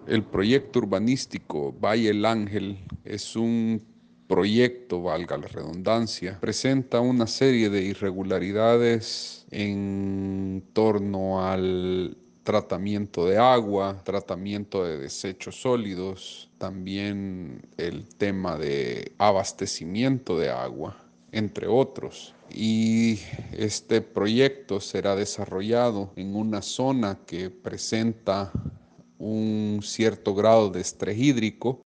El proyecto urbanístico Valle El Ángel es un proyecto, valga la redundancia, presenta una serie de irregularidades en torno al tratamiento de agua, tratamiento de desechos sólidos, también el tema de abastecimiento de agua, entre otros. Y este proyecto será desarrollado en una zona que presenta un cierto grado de estrés hídrico